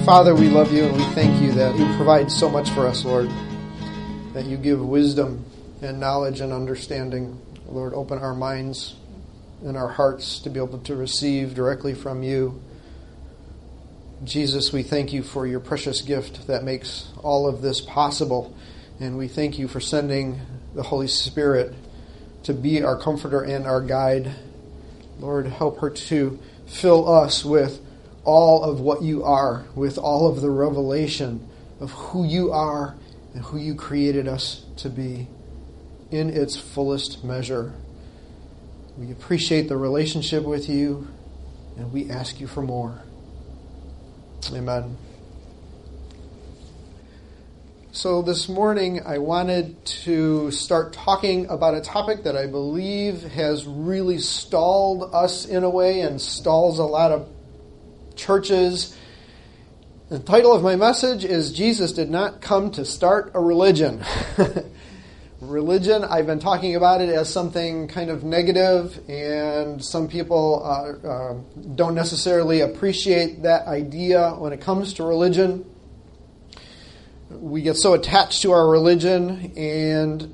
Father, we love you and we thank you that you provide so much for us, Lord, that you give wisdom and knowledge and understanding. Lord, open our minds and our hearts to be able to receive directly from you. Jesus, we thank you for your precious gift that makes all of this possible. And we thank you for sending the Holy Spirit to be our comforter and our guide. Lord, help her to fill us with all of what you are, with all of the revelation of who you are and who you created us to be in its fullest measure. We appreciate the relationship with you, and we ask you for more. Amen. So this morning I wanted to start talking about a topic that I believe has really stalled us in a way and stalls a lot of churches. The title of my message is Jesus Did Not Come to Start a Religion. Religion, I've been talking about it as something kind of negative, and some people don't necessarily appreciate that idea when it comes to religion. We get so attached to our religion, and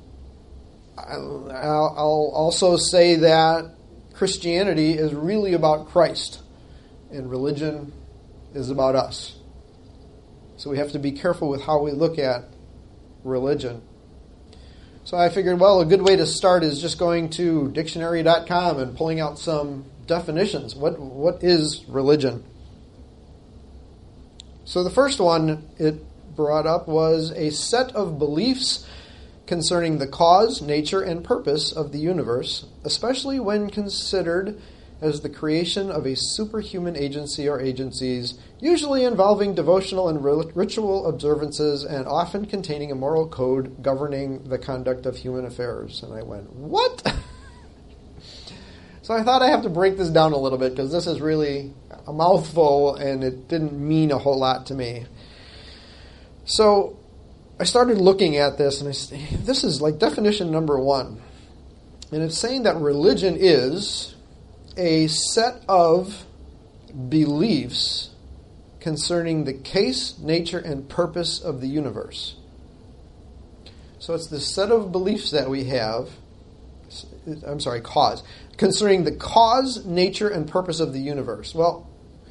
I'll also say that Christianity is really about Christ, and religion is about us. So we have to be careful with how we look at religion. So I figured, well, a good way to start is just going to dictionary.com and pulling out some definitions. What is religion? So the first one it brought up was a set of beliefs concerning the cause, nature, and purpose of the universe, especially when considered as the creation of a superhuman agency or agencies, usually involving devotional and ritual observances and often containing a moral code governing the conduct of human affairs. And I went, what? So I thought I have to break this down a little bit because this is really a mouthful and it didn't mean a whole lot to me. So I started looking at this, and this is like definition number 1. And it's saying that religion is a set of beliefs concerning the case, nature, and purpose of the universe. So it's the set of beliefs that we have, cause, concerning the cause, nature, and purpose of the universe. Well,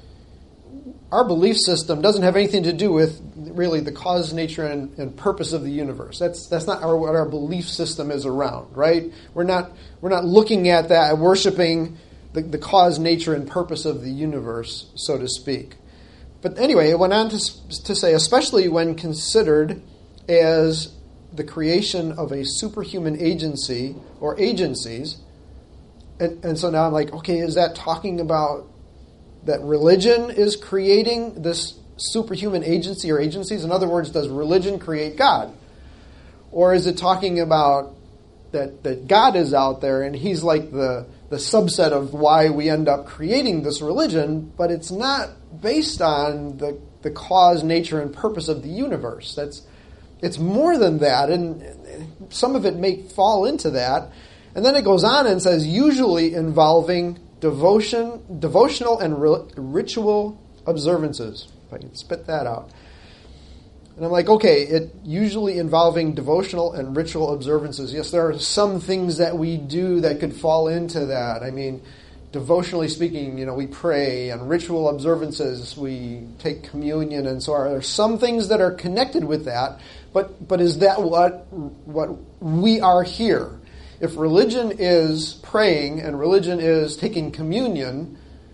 our belief system doesn't have anything to do with really the cause, nature, and purpose of the universe. That's not what our belief system is around, right? We're not looking at that, worshiping the cause, nature, and purpose of the universe, so to speak. But anyway, it went on to say, especially when considered as the creation of a superhuman agency or agencies. And so now I'm like, okay, is that talking about that religion is creating this superhuman agency or agencies? In other words, does religion create God? Or is it talking about that God is out there and he's like the subset of why we end up creating this religion, but it's not based on the cause, nature, and purpose of the universe. It's more than that, and some of it may fall into that. And then it goes on and says, usually involving devotional and ritual observances. If I can spit that out. And I'm like, okay, it usually involving devotional and ritual observances. Yes, there are some things that we do that could fall into that. I mean, devotionally speaking, we pray, and ritual observances, we take communion, and so there are some things that are connected with that. But is that what we are here? If religion is praying and religion is taking communion,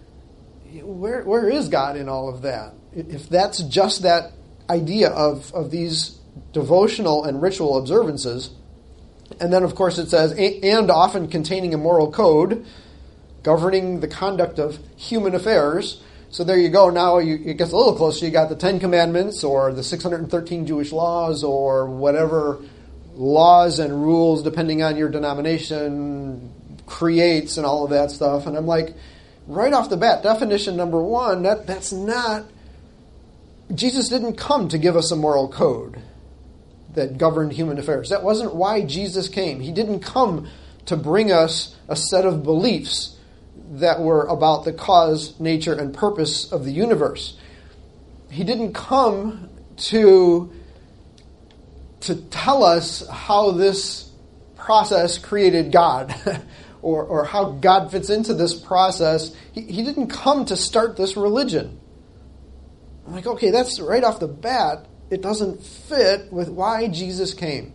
where is God in all of that? If that's just that idea of these devotional and ritual observances, and then of course it says, and often containing a moral code governing the conduct of human affairs. So there you go. Now it gets a little closer. You got the 10 Commandments or the 613 Jewish laws or whatever laws and rules, depending on your denomination, creates and all of that stuff. And I'm like, right off the bat, definition number 1, that's not, Jesus didn't come to give us a moral code that governed human affairs. That wasn't why Jesus came. He didn't come to bring us a set of beliefs that were about the cause, nature, and purpose of the universe. He didn't come to tell us how this process created God or how God fits into this process. He didn't come to start this religion. I'm like, okay, that's right off the bat. It doesn't fit with why Jesus came.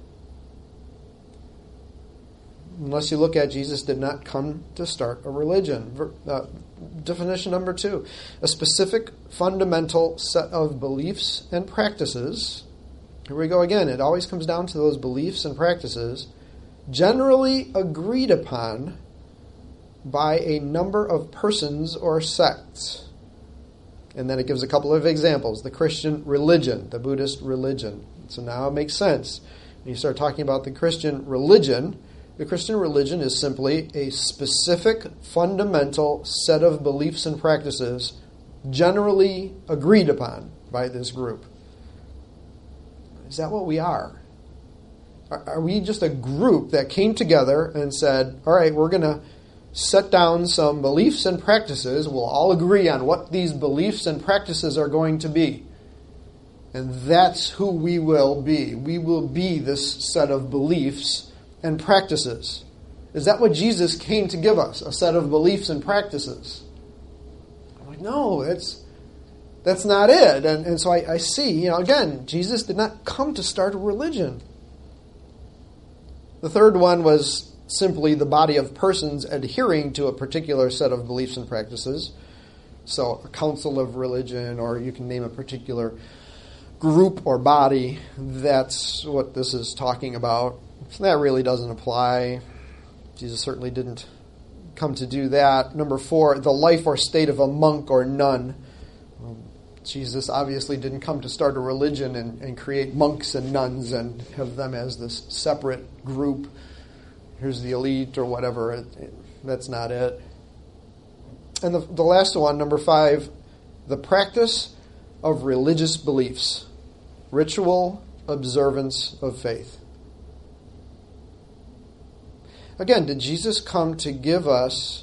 Unless you look at Jesus did not come to start a religion. Definition number 2, a specific fundamental set of beliefs and practices. Here we go again. It always comes down to those beliefs and practices generally agreed upon by a number of persons or sects. And then it gives a couple of examples. The Christian religion, the Buddhist religion. So now it makes sense. When you start talking about the Christian religion is simply a specific, fundamental set of beliefs and practices generally agreed upon by this group. Is that what we are? Are we just a group that came together and said, all right, we're going to set down some beliefs and practices. We'll all agree on what these beliefs and practices are going to be. And that's who we will be. We will be this set of beliefs and practices. Is that what Jesus came to give us? A set of beliefs and practices? I'm like, no, that's not it. And so I see, again, Jesus did not come to start a religion. The third one was simply the body of persons adhering to a particular set of beliefs and practices. So a council of religion, or you can name a particular group or body. That's what this is talking about. So that really doesn't apply. Jesus certainly didn't come to do that. Number 4, the life or state of a monk or nun. Jesus obviously didn't come to start a religion and create monks and nuns and have them as this separate group. Here's the elite or whatever. That's not it. And the last one, number 5, the practice of religious beliefs. Ritual observance of faith. Again, did Jesus come to give us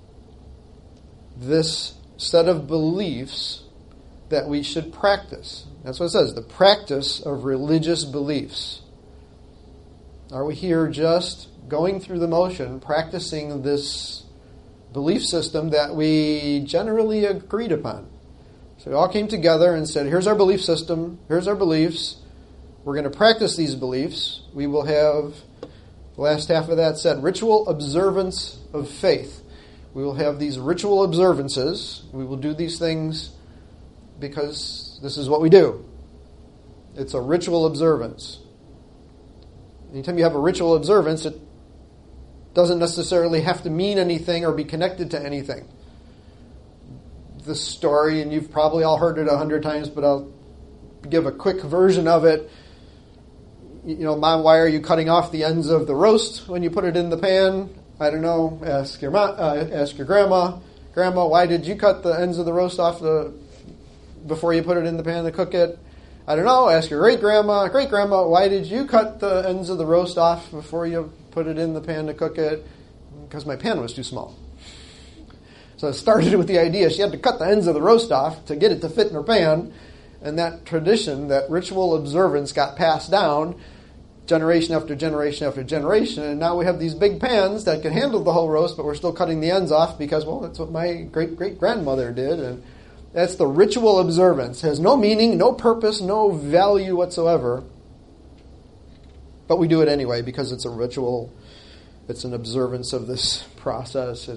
this set of beliefs that we should practice? That's what it says, the practice of religious beliefs. Are we here just going through the motion, practicing this belief system that we generally agreed upon? So we all came together and said, here's our belief system, here's our beliefs. We're going to practice these beliefs. We will have, the last half of that said, ritual observance of faith. We will have these ritual observances. We will do these things because this is what we do. It's a ritual observance. Anytime you have a ritual observance, it doesn't necessarily have to mean anything or be connected to anything. The story, and you've probably all heard it 100 times, but I'll give a quick version of it. Mom, why are you cutting off the ends of the roast when you put it in the pan? I don't know. Ask your grandma. Grandma, why did you cut the ends of the roast off before you put it in the pan to cook it? I don't know. Ask your great-grandma. Great-grandma, why did you cut the ends of the roast off before you put it in the pan to cook it? Because my pan was too small. So it started with the idea she had to cut the ends of the roast off to get it to fit in her pan. And that tradition, that ritual observance got passed down generation after generation after generation. And now we have these big pans that can handle the whole roast, but we're still cutting the ends off because, well, that's what my great-great-grandmother did. And that's the ritual observance. It has no meaning, no purpose, no value whatsoever. But we do it anyway because it's a ritual. It's an observance of this process.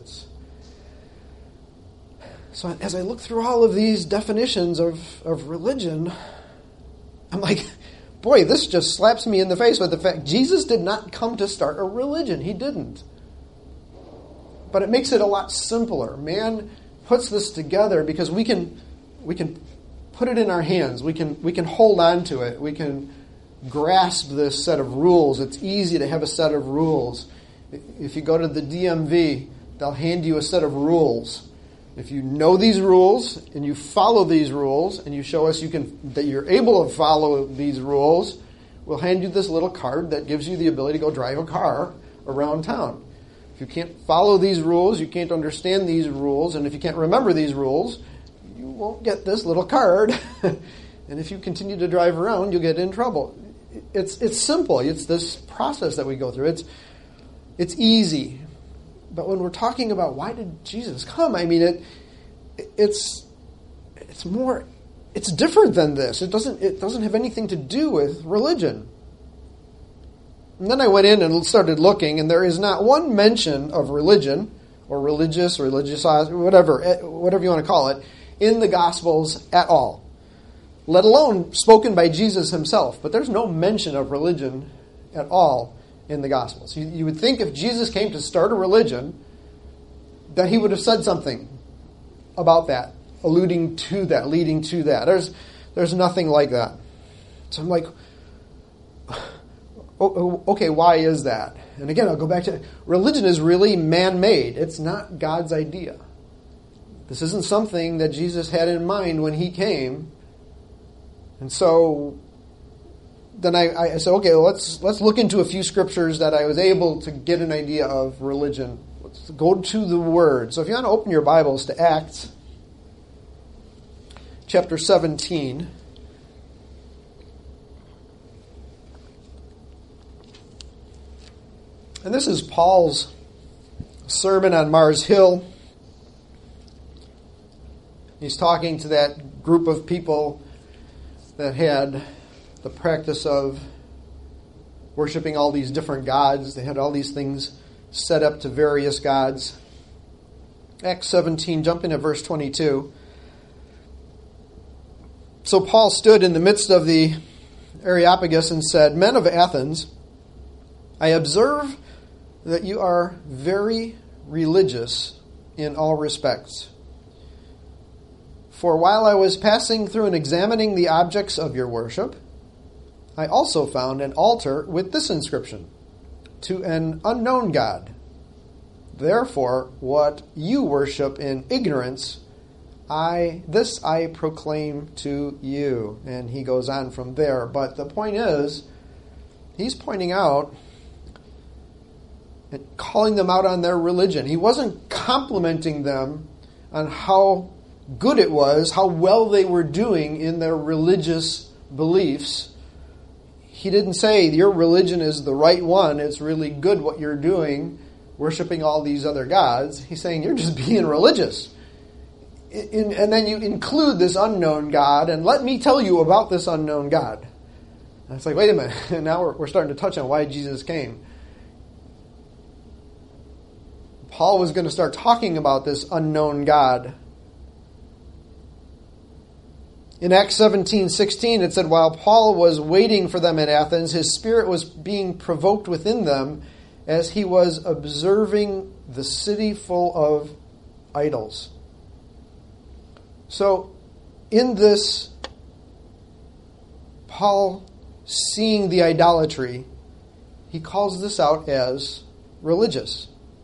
So as I look through all of these definitions of religion, I'm like, boy, this just slaps me in the face with the fact Jesus did not come to start a religion. He didn't. But it makes it a lot simpler. Man puts this together because we can put it in our hands. We can hold on to it. We can grasp this set of rules. It's easy to have a set of rules. If you go to the DMV, they'll hand you a set of rules. If you know these rules and you follow these rules and you show us that you're able to follow these rules, we'll hand you this little card that gives you the ability to go drive a car around town. If you can't follow these rules, you can't understand these rules, and if you can't remember these rules, you won't get this little card. And if you continue to drive around, you'll get in trouble. It's simple. It's this process that we go through. It's easy. But when we're talking about why did Jesus come, I mean, it's more, it's different than this. It doesn't have anything to do with religion. And then I went in and started looking, and there is not one mention of religion or religious, whatever you want to call it, in the Gospels at all, let alone spoken by Jesus himself. But there's no mention of religion at all in the Gospels. You would think if Jesus came to start a religion, that he would have said something about that, alluding to that, leading to that. There's nothing like that. So I'm like, okay, why is that? And again, I'll go back to religion is really man-made. It's not God's idea. This isn't something that Jesus had in mind when he came. And so then I said, okay, well, let's look into a few scriptures that I was able to get an idea of religion. Let's go to the Word. So if you want to open your Bibles to Acts chapter 17. And this is Paul's sermon on Mars Hill. He's talking to that group of people that had the practice of worshiping all these different gods. They had all these things set up to various gods. Acts 17, jumping at verse 22. So Paul stood in the midst of the Areopagus and said, "Men of Athens, I observe that you are very religious in all respects. For while I was passing through and examining the objects of your worship, I also found an altar with this inscription, to an unknown God. Therefore, what you worship in ignorance, I proclaim to you." And he goes on from there. But the point is, he's pointing out and calling them out on their religion. He wasn't complimenting them on how good it was, how well they were doing in their religious beliefs. He didn't say, your religion is the right one, it's really good what you're doing, worshiping all these other gods. He's saying, you're just being religious. And then you include this unknown God, and let me tell you about this unknown God. And it's like, wait a minute, now we're starting to touch on why Jesus came. Paul was going to start talking about this unknown God. In Acts 17:16, it said, while Paul was waiting for them at Athens, his spirit was being provoked within them as he was observing the city full of idols. So, in this, Paul seeing the idolatry, he calls this out as religious.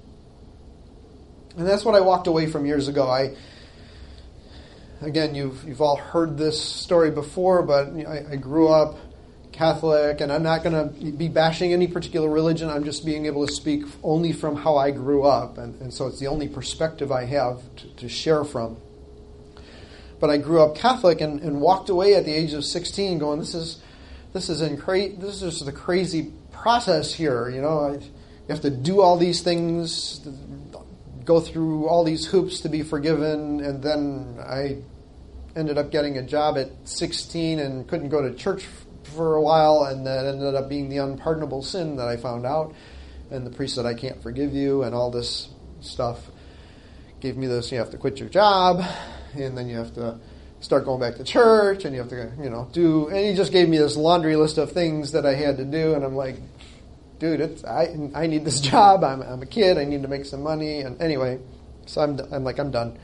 And that's what I walked away from years ago. Again, you've all heard this story before, but I grew up Catholic, and I'm not going to be bashing any particular religion. I'm just being able to speak only from how I grew up, and so it's the only perspective I have to share from. But I grew up Catholic and walked away at the age of 16 going, this is the crazy process here. You have to do all these things, go through all these hoops to be forgiven, and then I ended up getting a job at 16 and couldn't go to church for a while, and that ended up being the unpardonable sin that I found out, and the priest said, I can't forgive you, and all this stuff. Gave me this, you have to quit your job, and then you have to start going back to church, and you have to, do, and he just gave me this laundry list of things that I had to do, and I'm like, dude, I need this job. I'm a kid. I need to make some money. And anyway, so I'm done.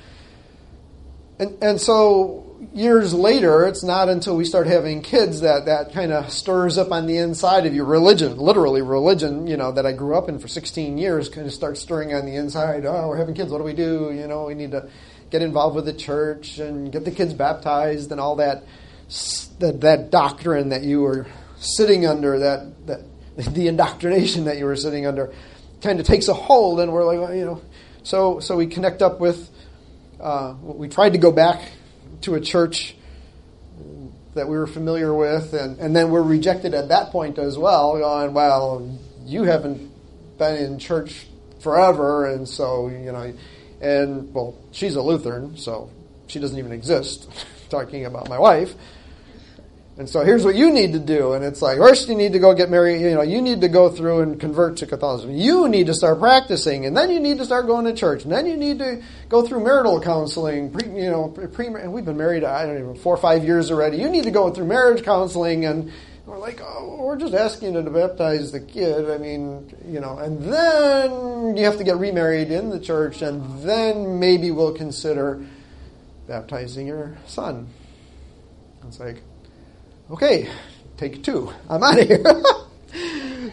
And so years later, it's not until we start having kids that kind of stirs up on the inside of your religion, literally religion, that I grew up in for 16 years, kind of starts stirring on the inside. Oh, we're having kids. What do we do? We need to get involved with the church and get the kids baptized and all that doctrine that you were sitting under, that the indoctrination that you were sitting under kind of takes a hold, and we're like, so we connect up with We tried to go back to a church that we were familiar with, and then we're rejected at that point as well, going, well, you haven't been in church forever, and so, and, well, she's a Lutheran, so she doesn't even exist, talking about my wife. And so here's what you need to do. And it's like, first you need to go get married. You need to go through and convert to Catholicism. You need to start practicing. And then you need to start going to church. And then you need to go through marital counseling. And we've been married, 4 or 5 years already. You need to go through marriage counseling. And we're like, oh, we're just asking you to baptize the kid. And then you have to get remarried in the church. And then maybe we'll consider baptizing your son. It's like, okay, take 2. I'm out of here.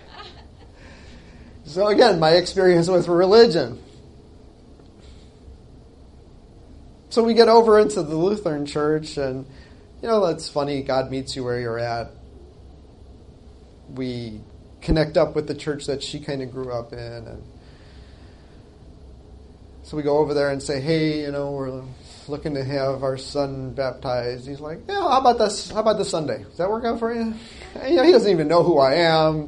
So again, my experience with religion. So we get over into the Lutheran church, and, that's funny. God meets you where you're at. We connect up with the church that she kind of grew up in. And so we go over there and say, hey, we're looking to have our son baptized. He's like, yeah, how about this Sunday? Does that work out for you? He doesn't even know who I am.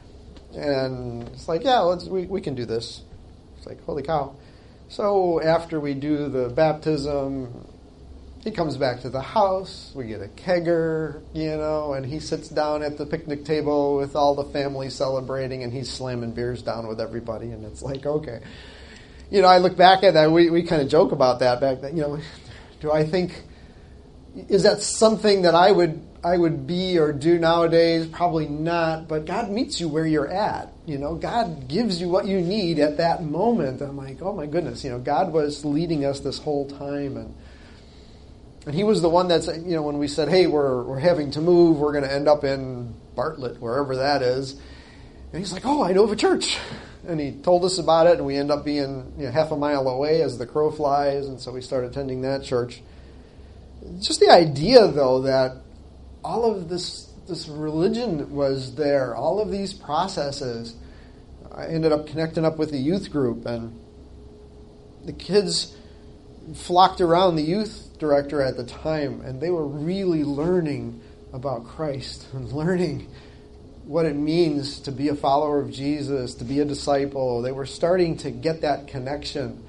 And it's like, yeah, we can do this. It's like, holy cow. So after we do the baptism, he comes back to the house. We get a kegger, and he sits down at the picnic table with all the family celebrating, and he's slamming beers down with everybody. And it's like, okay. I look back at that. We kind of joke about that back then. Do I think, is that something that I would be or do nowadays? Probably not. But God meets you where you're at. God gives you what you need at that moment. I'm like, oh my goodness. God was leading us this whole time, and He was the one that's, when we said, hey, we're having to move. We're going to end up in Bartlett, wherever that is. And He's like, oh, I know of a church. And He told us about it, and we end up being half a mile away as the crow flies, and so we started attending that church. Just the idea, though, that all of this religion was there, all of these processes. I ended up connecting up with the youth group, and the kids flocked around the youth director at the time, and they were really learning about Christ and learning what it means to be a follower of Jesus, to be a disciple. They were starting to get that connection.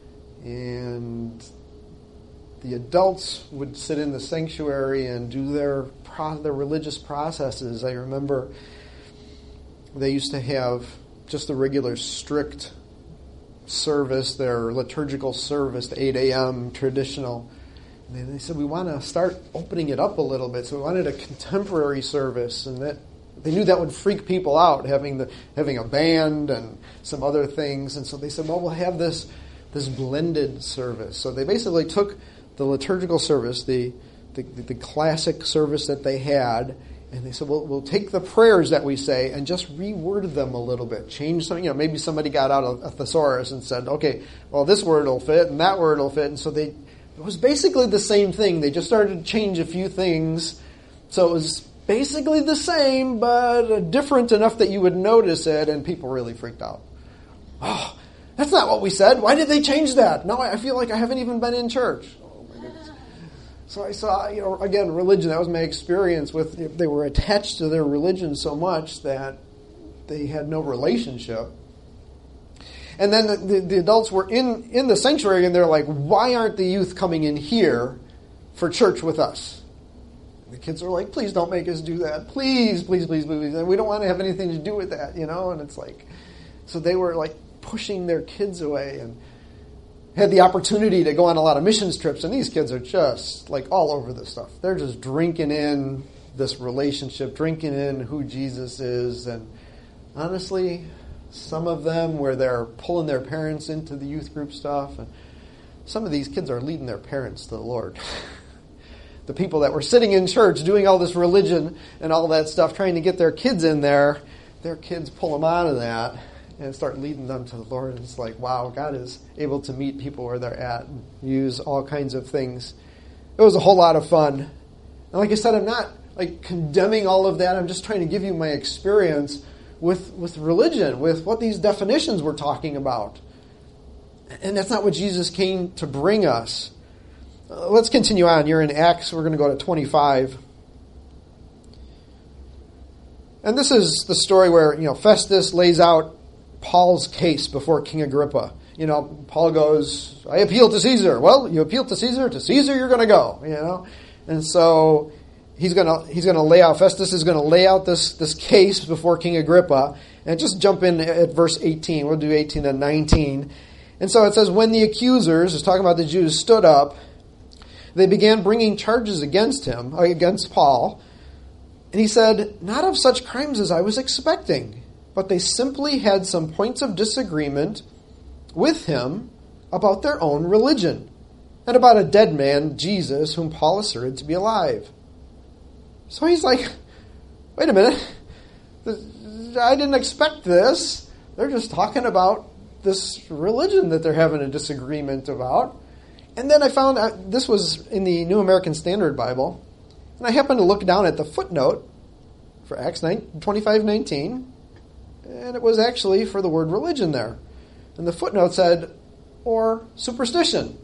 And the adults would sit in the sanctuary and do their religious processes. I remember they used to have just the regular strict service, their liturgical service, the 8 a.m. traditional. And they said, we want to start opening it up a little bit. So we wanted a contemporary service, and that they knew that would freak people out, having a band and some other things. And so they said, well, we'll have this blended service. So they basically took the liturgical service, the classic service that they had, and they said, well, we'll take the prayers that we say and just reword them a little bit. Change some, maybe somebody got out a thesaurus and said, okay, well, this word will fit and that word will fit. And so it was basically the same thing. They just started to change a few things. So it was basically the same, but different enough that you would notice it, and people really freaked out. Oh, that's not what we said. Why did they change that? No, I feel like I haven't even been in church. Oh my goodness. So I saw, again, religion, that was my experience with, they were attached to their religion so much that they had no relationship. And then the adults were in the sanctuary, and they're like, why aren't the youth coming in here for church with us? The kids are like, please don't make us do that. Please, please, please, please. And we don't want to have anything to do with that, And it's like, so they were like pushing their kids away, and had the opportunity to go on a lot of missions trips. And these kids are just like all over this stuff. They're just drinking in this relationship, drinking in who Jesus is. And honestly, some of them where they're pulling their parents into the youth group stuff. And some of these kids are leading their parents to the Lord. The people that were sitting in church doing all this religion and all that stuff, trying to get their kids in there, their kids pull them out of that and start leading them to the Lord. And it's like, wow, God is able to meet people where they're at and use all kinds of things. It was a whole lot of fun. And like I said, I'm not like condemning all of that. I'm just trying to give you my experience with religion, with what these definitions we're talking about. And that's not what Jesus came to bring us. Let's continue on. You're in Acts. We're going to go to 25. And this is the story where, Festus lays out Paul's case before King Agrippa. Paul goes, I appeal to Caesar. Well, you appeal to Caesar you're going to go, And so he's going to lay out, Festus is going to lay out this case before King Agrippa. And just jump in at verse 18. We'll do 18 and 19. And so it says, when the accusers, it's talking about the Jews, stood up, they began bringing charges against Paul. And he said, not of such crimes as I was expecting, but they simply had some points of disagreement with him about their own religion, and about a dead man, Jesus, whom Paul asserted to be alive. So he's like, wait a minute, I didn't expect this. They're just talking about this religion that they're having a disagreement about. And then I found out, this was in the New American Standard Bible, and I happened to look down at the footnote for Acts 25:19, and it was actually for the word religion there. And the footnote said, or superstition.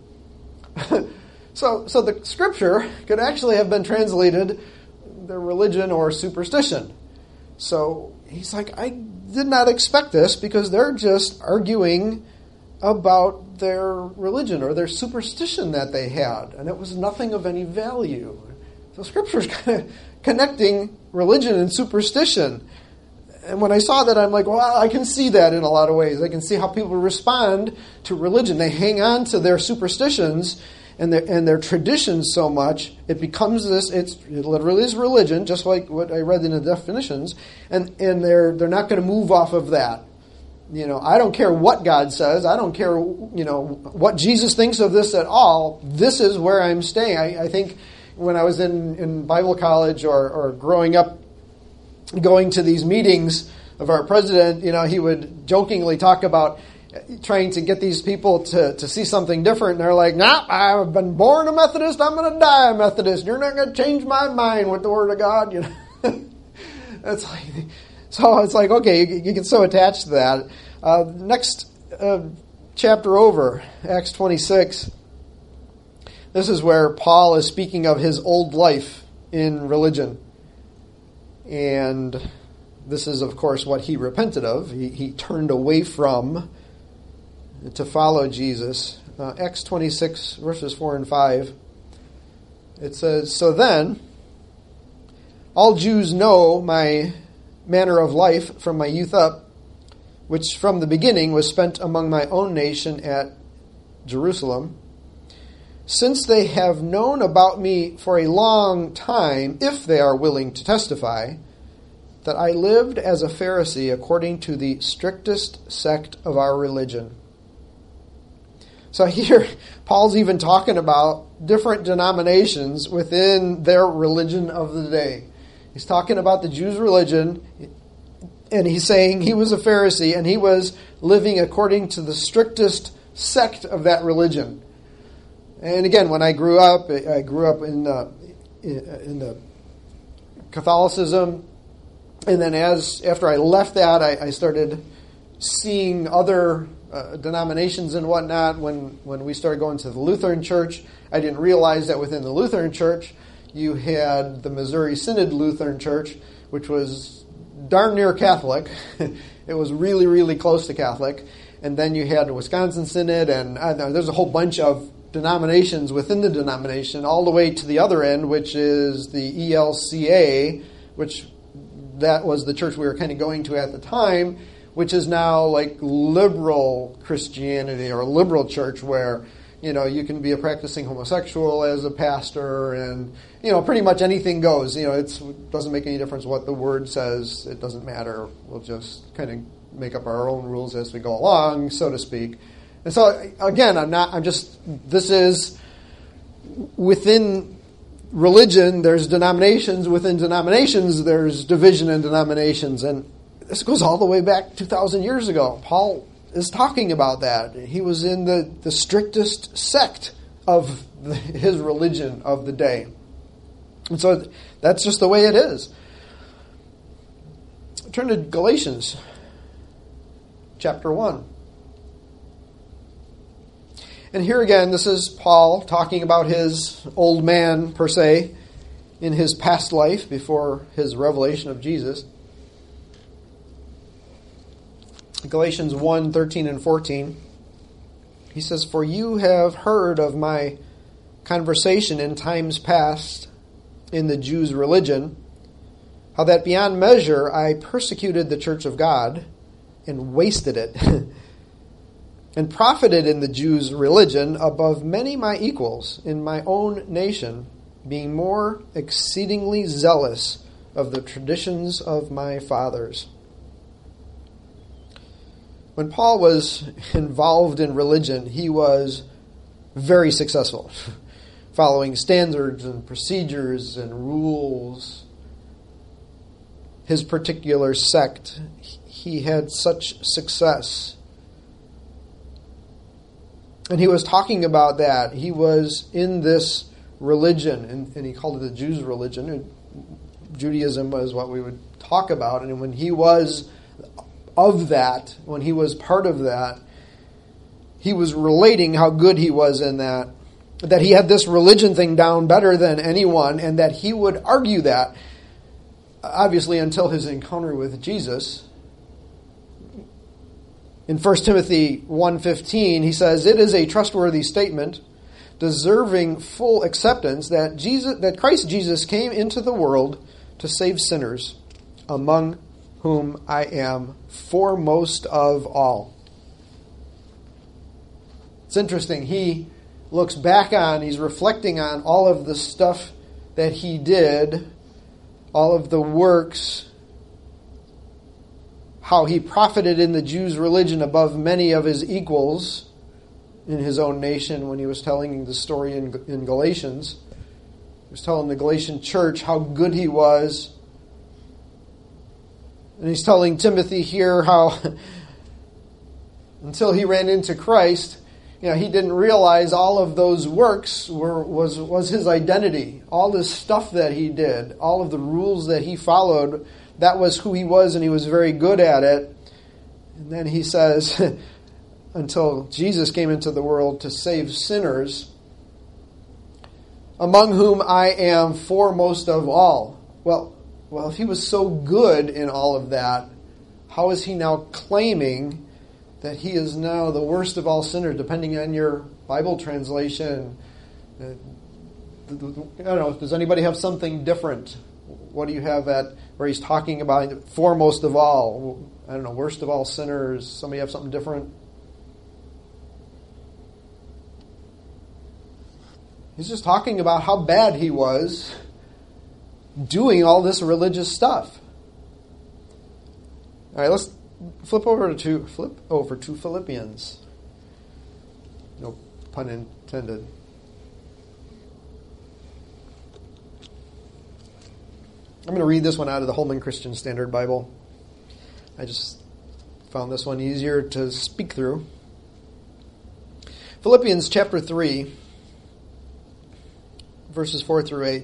So the scripture could actually have been translated the religion or superstition. So he's like, I did not expect this, because they're just arguing about their religion or their superstition that they had, and it was nothing of any value. So Scripture's kind of connecting religion and superstition. And when I saw that, I'm like, well, I can see that in a lot of ways. I can see how people respond to religion. They hang on to their superstitions and their traditions so much, it becomes this, it literally is religion, just like what I read in the definitions, and they're not going to move off of that. I don't care what God says. I don't care, what Jesus thinks of this at all. This is where I'm staying. I think when I was in Bible college or growing up, going to these meetings of our president, he would jokingly talk about trying to get these people to see something different. And they're like, nah, I've been born a Methodist. I'm going to die a Methodist. You're not going to change my mind with the Word of God. It's like... So it's like, okay, you get so attached to that. Next chapter over, Acts 26, this is where Paul is speaking of his old life in religion. And this is, of course, what he repented of. He turned away from to follow Jesus. Acts 26, verses 4 and 5. It says, so then, all Jews know my manner of life from my youth up, which from the beginning was spent among my own nation at Jerusalem. Since they have known about me for a long time, if they are willing to testify, that I lived as a Pharisee according to the strictest sect of our religion. So here, Paul's even talking about different denominations within their religion of the day. He's talking about the Jews' religion, and he's saying he was a Pharisee, and he was living according to the strictest sect of that religion. And again, when I grew up in the Catholicism, and then after I left that, I started seeing other denominations and whatnot. When we started going to the Lutheran Church, I didn't realize that within the Lutheran Church, you had the Missouri Synod Lutheran Church, which was darn near Catholic. It was really, really close to Catholic. And then you had the Wisconsin Synod, and there's a whole bunch of denominations within the denomination, all the way to the other end, which is the ELCA, which that was the church we were kind of going to at the time, which is now like liberal Christianity or a liberal church where, you can be a practicing homosexual as a pastor, and, pretty much anything goes. It doesn't make any difference what the word says. It doesn't matter. We'll just kind of make up our own rules as we go along, so to speak. And so, again, this is within religion, there's denominations. Within denominations, there's division in denominations. And this goes all the way back 2,000 years ago. Paul is talking about that. He was in the strictest sect of his religion of the day. And so that's just the way it is. Turn to Galatians chapter 1. And here again, this is Paul talking about his old man, per se, in his past life before his revelation of Jesus. Galatians 1:13 and 14. He says, "For you have heard of my conversation in times past in the Jews' religion, how that beyond measure I persecuted the church of God and wasted it, and profited in the Jews' religion above many my equals in my own nation, being more exceedingly zealous of the traditions of my fathers." When Paul was involved in religion, he was very successful, following standards and procedures and rules. His particular sect, he had such success. And he was talking about that. He was in this religion, and he called it the Jews' religion. Judaism was what we would talk about. And when he was of that, when he was part of that, he was relating how good he was in that he had this religion thing down better than anyone, and that he would argue that, obviously, until his encounter with Jesus. In 1 Timothy 1:15, he says, "It is a trustworthy statement, deserving full acceptance, that Christ Jesus came into the world to save sinners, among whom I am foremost of all." It's interesting. He looks back on, he's reflecting on all of the stuff that he did, all of the works, how he profited in the Jews' religion above many of his equals in his own nation when he was telling the story in Galatians. He was telling the Galatian church how good he was. And he's telling Timothy here how until he ran into Christ, he didn't realize all of those works was his identity. All this stuff that he did, all of the rules that he followed, that was who he was, and he was very good at it. And then he says, until Jesus came into the world to save sinners, among whom I am foremost of all. Well, if he was so good in all of that, how is he now claiming that he is now the worst of all sinners, depending on your Bible translation? I don't know, does anybody have something different? What do you have where he's talking about foremost of all? I don't know, worst of all sinners. Somebody have something different? He's just talking about how bad he was doing all this religious stuff. All right, let's flip over to Philippians. No pun intended. I'm going to read this one out of the Holman Christian Standard Bible. I just found this one easier to speak through. Philippians chapter 3, verses 4 through 8.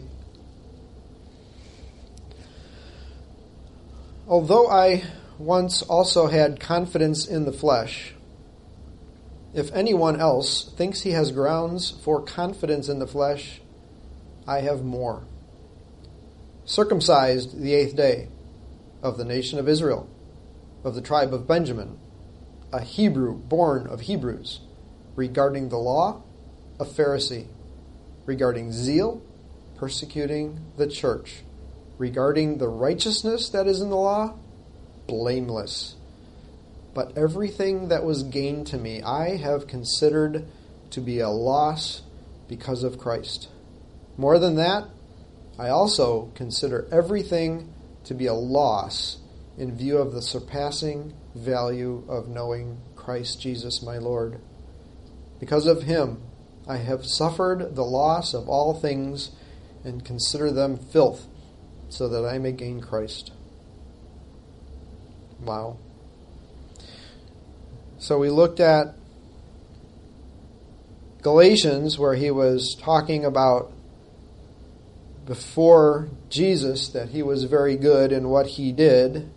"Although I once also had confidence in the flesh, if anyone else thinks he has grounds for confidence in the flesh, I have more. Circumcised the 8th day, of the nation of Israel, of the tribe of Benjamin, a Hebrew born of Hebrews, regarding the law, a Pharisee, regarding zeal, persecuting the church, regarding the righteousness that is in the law, blameless. But everything that was gained to me I have considered to be a loss because of Christ. More than that, I also consider everything to be a loss in view of the surpassing value of knowing Christ Jesus my Lord. Because of him I have suffered the loss of all things and consider them filth, so that I may gain Christ." Wow. So we looked at Galatians, where he was talking about before Jesus that he was very good in what he did.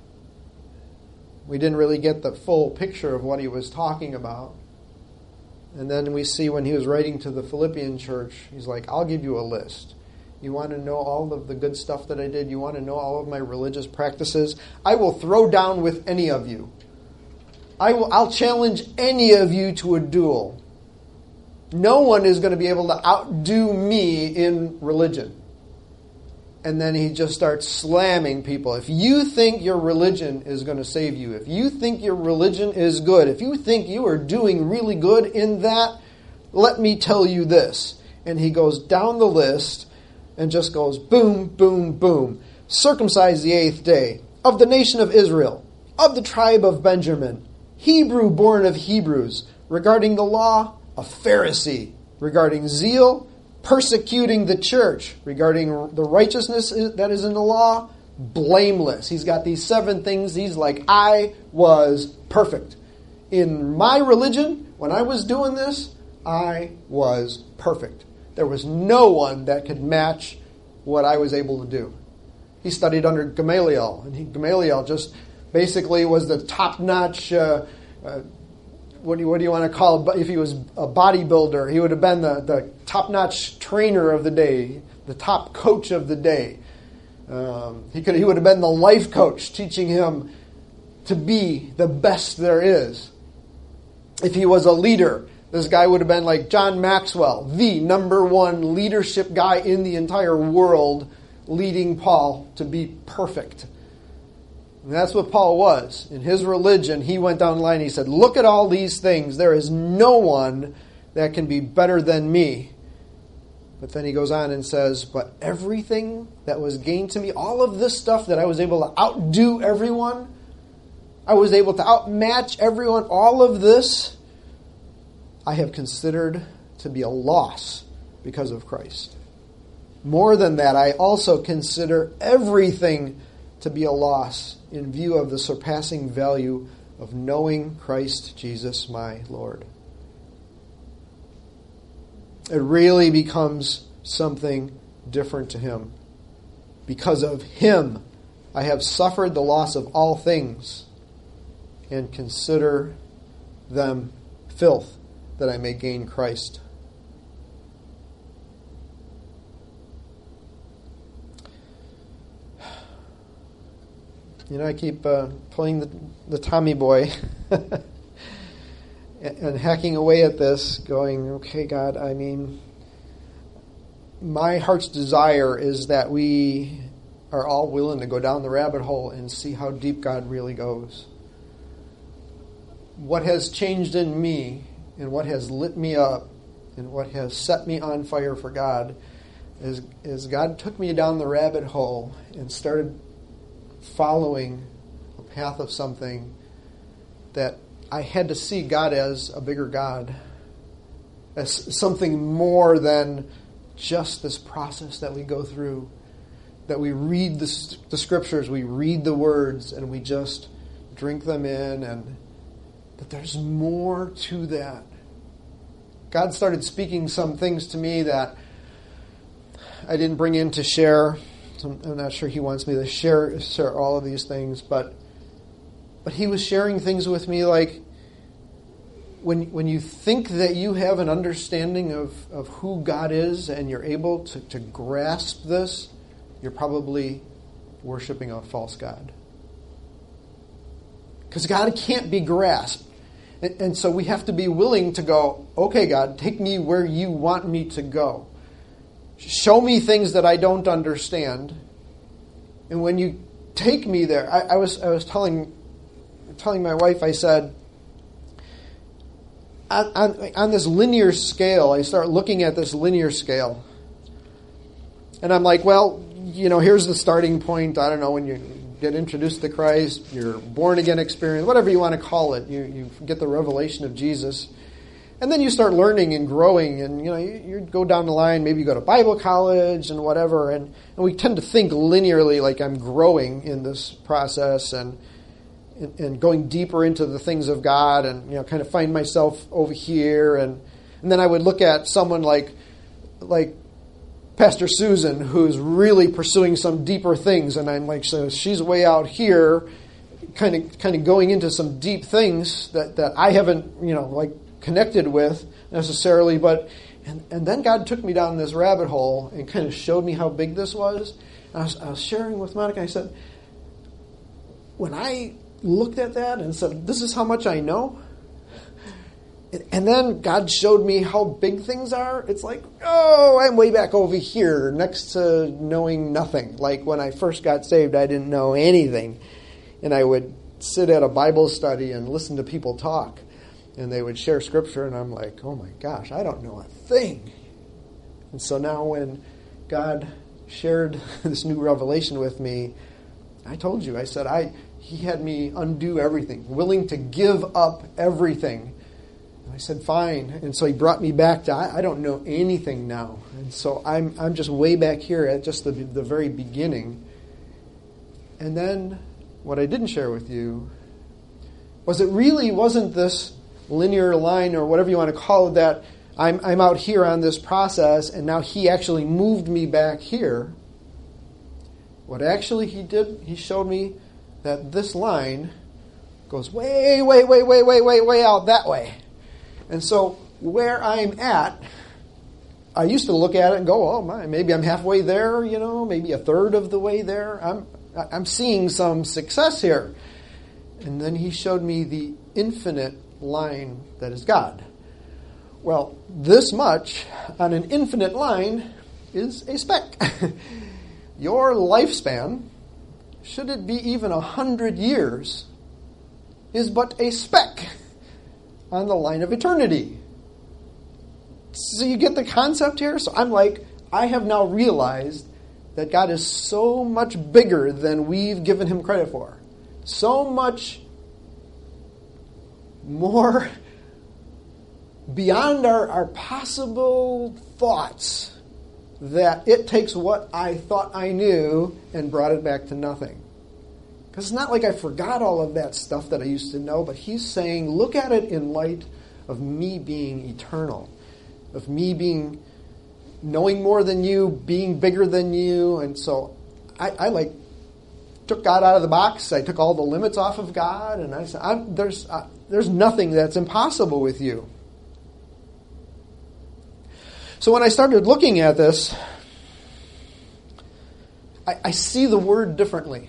We didn't really get the full picture of what he was talking about. And then we see when he was writing to the Philippian church, he's like, I'll give you a list. You want to know all of the good stuff that I did? You want to know all of my religious practices? I will throw down with any of you. I'll challenge any of you to a duel. No one is going to be able to outdo me in religion. And then he just starts slamming people. If you think your religion is going to save you, if you think your religion is good, if you think you are doing really good in that, let me tell you this. And he goes down the list and just goes boom, boom, boom. Circumcised the 8th day, of the nation of Israel, of the tribe of Benjamin, Hebrew born of Hebrews, regarding the law, a Pharisee, regarding zeal, persecuting the church, regarding the righteousness that is in the law, blameless. He's got these 7 things. He's like, I was perfect. In my religion, when I was doing this, I was perfect. There was no one that could match what I was able to do. He studied under Gamaliel, and Gamaliel just basically was the top-notch, what do you want to call it? If he was a bodybuilder, he would have been the top-notch trainer of the day, the top coach of the day. He would have been the life coach, teaching him to be the best there is. If he was a leader, this guy would have been like John Maxwell, the number 1 leadership guy in the entire world, leading Paul to be perfect. And that's what Paul was. In his religion, he went down the line and he said, look at all these things. There is no one that can be better than me. But then he goes on and says, but everything that was gained to me, all of this stuff that I was able to outdo everyone, I was able to outmatch everyone, all of this, I have considered to be a loss because of Christ. More than that, I also consider everything to be a loss in view of the surpassing value of knowing Christ Jesus my Lord. It really becomes something different to him. Because of him, I have suffered the loss of all things and consider them filth, that I may gain Christ. You know, I keep playing the Tommy boy and hacking away at this, going, okay, God, I mean, my heart's desire is that we are all willing to go down the rabbit hole and see how deep God really goes. What has changed in me and what has lit me up and what has set me on fire for God is God took me down the rabbit hole and started following a path of something that I had to see God as a bigger God, as something more than just this process that we go through, that we read the scriptures, we read the words, and we just drink them in, and that there's more to that. God started speaking some things to me that I didn't bring in to share. I'm not sure he wants me to share all of these things, but he was sharing things with me like when you think that you have an understanding of who God is and you're able to grasp this, you're probably worshiping a false god. Because God can't be grasped. And so we have to be willing to go, okay, God, take me where you want me to go. Show me things that I don't understand. And when you take me there, I was telling my wife, I said, on this linear scale, I start looking at this linear scale. And I'm like, well, you know, here's the starting point. I don't know, when you get introduced to Christ, your born again experience, whatever you want to call it, you get the revelation of Jesus. And then you start learning and growing, and you know, you go down the line, maybe you go to Bible college and whatever, and we tend to think linearly, like I'm growing in this process and going deeper into the things of God, and you know, kind of find myself over here, and then I would look at someone like Pastor Susan, who's really pursuing some deeper things, and I'm like, so she's way out here, kind of going into some deep things that I haven't, you know, like connected with necessarily, but and then God took me down this rabbit hole and kind of showed me how big this was. And I was sharing with Monica, I said, when I looked at that and said, this is how much I know, and then God showed me how big things are, it's like, oh, I'm way back over here next to knowing nothing. Like when I first got saved, I didn't know anything. And I would sit at a Bible study and listen to people talk. And they would share scripture, and I'm like, oh my gosh, I don't know a thing. And so now when God shared this new revelation with me, I told you, I said, He had me undo everything, willing to give up everything. And I said, fine. And so He brought me back to, I don't know anything now. And so I'm just way back here at just the very beginning. And then what I didn't share with you was it really wasn't this linear line or whatever you want to call it, that I'm out here on this process and now He actually moved me back here. What actually He did, He showed me that this line goes way, way, way, way, way, way, way out that way. And so where I'm at, I used to look at it and go, oh my, maybe I'm halfway there, maybe a third of the way there. I'm seeing some success here. And then He showed me the infinite line that is God. Well, this much on an infinite line is a speck. Your lifespan, should it be even 100 years, is but a speck on the line of eternity. So you get the concept here? So I'm like, I have now realized that God is so much bigger than we've given Him credit for. So much more beyond our possible thoughts, that it takes what I thought I knew and brought it back to nothing. Because it's not like I forgot all of that stuff that I used to know, but He's saying, look at it in light of me being eternal, of me knowing more than you, being bigger than you. And so I took God out of the box. I took all the limits off of God, and I said, there's nothing that's impossible with you. So when I started looking at this, I see the word differently.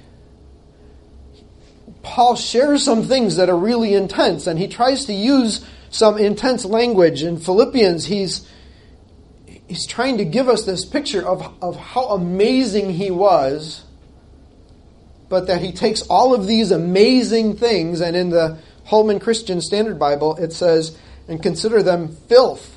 Paul shares some things that are really intense, and he tries to use some intense language. In Philippians, he's trying to give us this picture of how amazing he was, but that he takes all of these amazing things, and in the Holman Christian Standard Bible, it says, and consider them filth.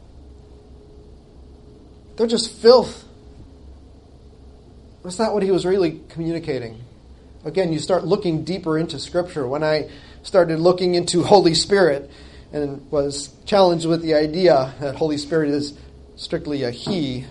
They're just filth. That's not what he was really communicating. Again, you start looking deeper into Scripture. When I started looking into Holy Spirit and was challenged with the idea that Holy Spirit is strictly a He.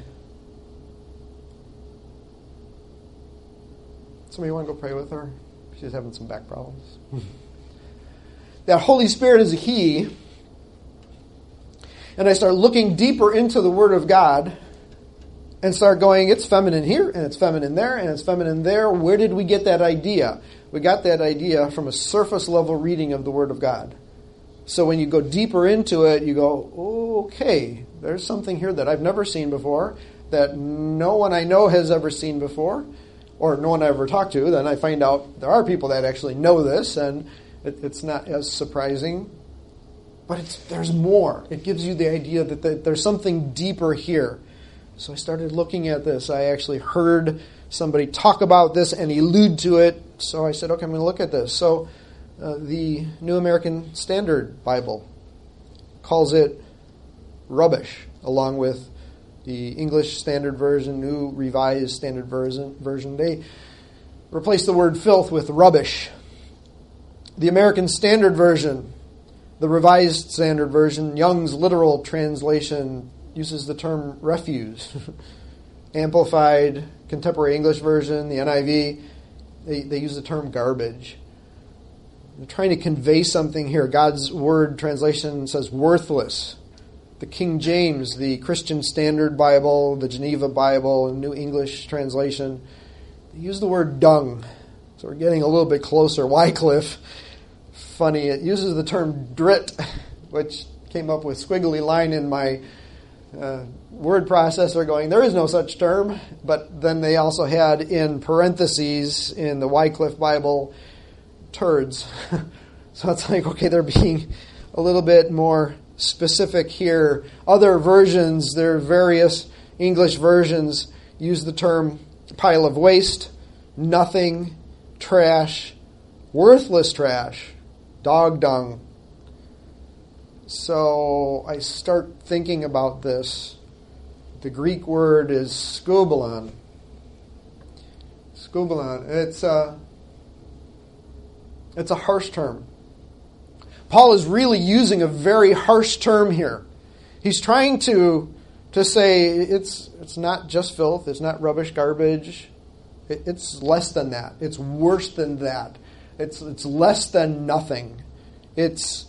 Somebody want to go pray with her? She's having some back problems. That Holy Spirit is a He. And I start looking deeper into the Word of God and start going, it's feminine here, and it's feminine there, and it's feminine there. Where did we get that idea? We got that idea from a surface level reading of the Word of God. So when you go deeper into it, you go, okay, there's something here that I've never seen before, that no one I know has ever seen before, or no one I ever talked to. Then I find out there are people that actually know this, and it's not as surprising. But there's more. It gives you the idea that there's something deeper here. So I started looking at this. I actually heard somebody talk about this and allude to it. So I said, okay, I'm going to look at this. So the New American Standard Bible calls it rubbish, along with the English Standard Version, New Revised Standard Version. They replace the word filth with rubbish. The American Standard Version, the Revised Standard Version, Young's literal translation, uses the term refuse. Amplified Contemporary English Version, the NIV, they use the term garbage. They're trying to convey something here. God's Word translation says worthless. The King James, the Christian Standard Bible, the Geneva Bible, and New English Translation, they use the word dung. So we're getting a little bit closer. Wycliffe, funny, it uses the term drit, which came up with squiggly line in my word processor going, there is no such term. But then they also had in parentheses in the Wycliffe Bible, turds. So it's like, okay, they're being a little bit more specific here. Other versions, there are various English versions, use the term pile of waste, nothing, trash, worthless trash, dog dung. So I start thinking about this. The Greek word is skubalon. Skubalon. It's a harsh term. Paul is really using a very harsh term here. He's trying to say it's not just filth, it's not rubbish, garbage. It's less than that. It's worse than that. It's less than nothing. It's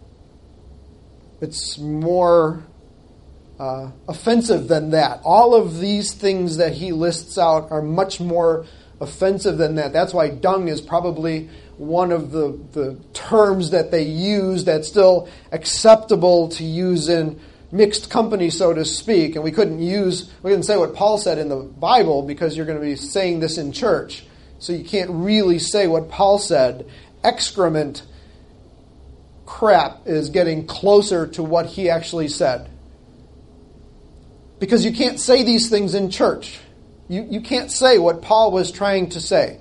more offensive than that. All of these things that he lists out are much more offensive than that. That's why dung is probably one of the terms that they use that's still acceptable to use in mixed company, so to speak. And we couldn't say what Paul said in the Bible because you're going to be saying this in church. So you can't really say what Paul said. Excrement, crap, is getting closer to what he actually said. Because you can't say these things in church. You can't say what Paul was trying to say.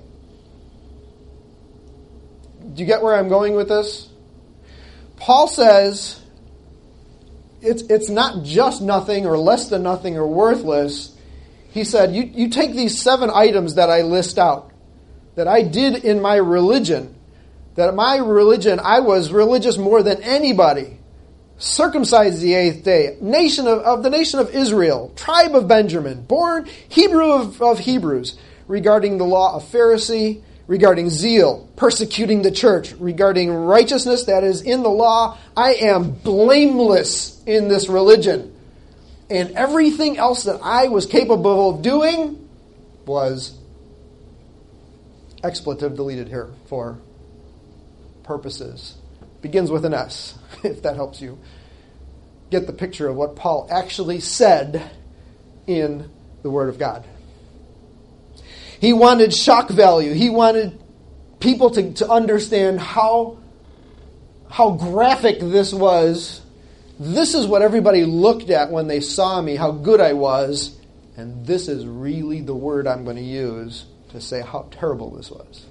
Do you get where I'm going with this? Paul says it's not just nothing or less than nothing or worthless. He said, you take these 7 items that I list out, that I did in my religion, I was religious more than anybody. Circumcised the 8th day, nation of the nation of Israel, tribe of Benjamin, born Hebrew of Hebrews, regarding the law of Pharisee, regarding zeal, persecuting the church, regarding righteousness that is in the law, I am blameless in this religion. And everything else that I was capable of doing was expletive deleted here for purposes. Begins with an S, if that helps you get the picture of what Paul actually said in the Word of God. He wanted shock value. He wanted people to understand how graphic this was. This is what everybody looked at when they saw me, how good I was. And this is really the word I'm going to use to say how terrible this was.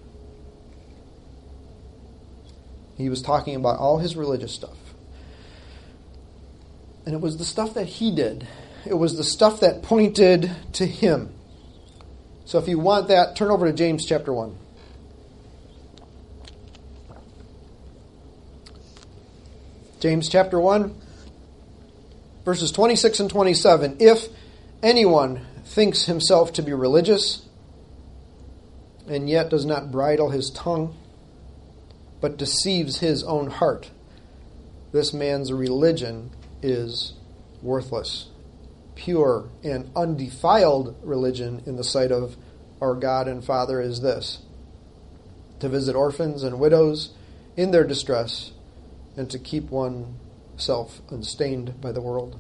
He was talking about all his religious stuff. And it was the stuff that he did. It was the stuff that pointed to him. So if you want that, turn over to James chapter 1. James chapter 1, verses 26 and 27. If anyone thinks himself to be religious and yet does not bridle his tongue, but deceives his own heart, this man's religion is worthless. Pure and undefiled religion in the sight of our God and Father is this: to visit orphans and widows in their distress and to keep oneself unstained by the world.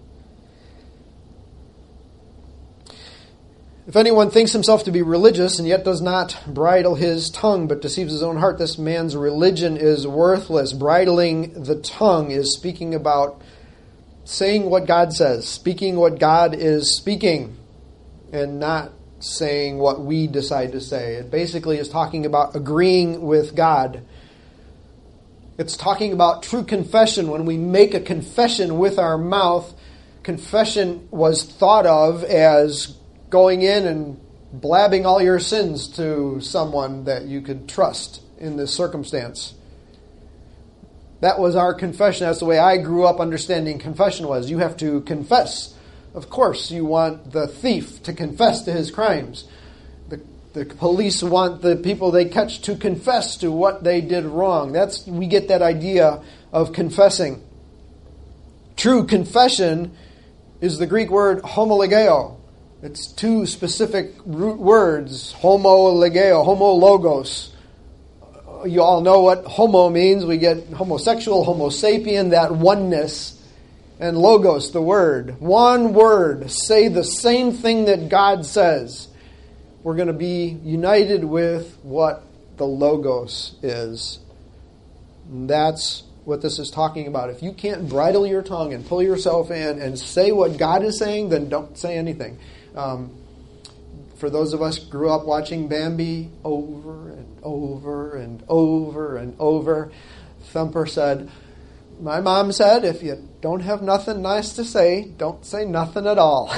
If anyone thinks himself to be religious and yet does not bridle his tongue but deceives his own heart, this man's religion is worthless. Bridling the tongue is speaking about saying what God says, speaking what God is speaking, and not saying what we decide to say. It basically is talking about agreeing with God. It's talking about true confession. When we make a confession with our mouth, confession was thought of as going in and blabbing all your sins to someone that you could trust in this circumstance. That was our confession. That's the way I grew up understanding confession was. You have to confess. Of course, you want the thief to confess to his crimes. The police want the people they catch to confess to what they did wrong. We get that idea of confessing. True confession is the Greek word homologeo. It's 2 specific root words, homologeo, homologos. You all know what homo means. We get homosexual, homo sapien, that oneness. And logos, the word. One word. Say the same thing that God says. We're going to be united with what the logos is. And that's what this is talking about. If you can't bridle your tongue and pull yourself in and say what God is saying, then don't say anything. For those of us who grew up watching Bambi over and over and over and over, Thumper said, my mom said, if you don't have nothing nice to say, don't say nothing at all.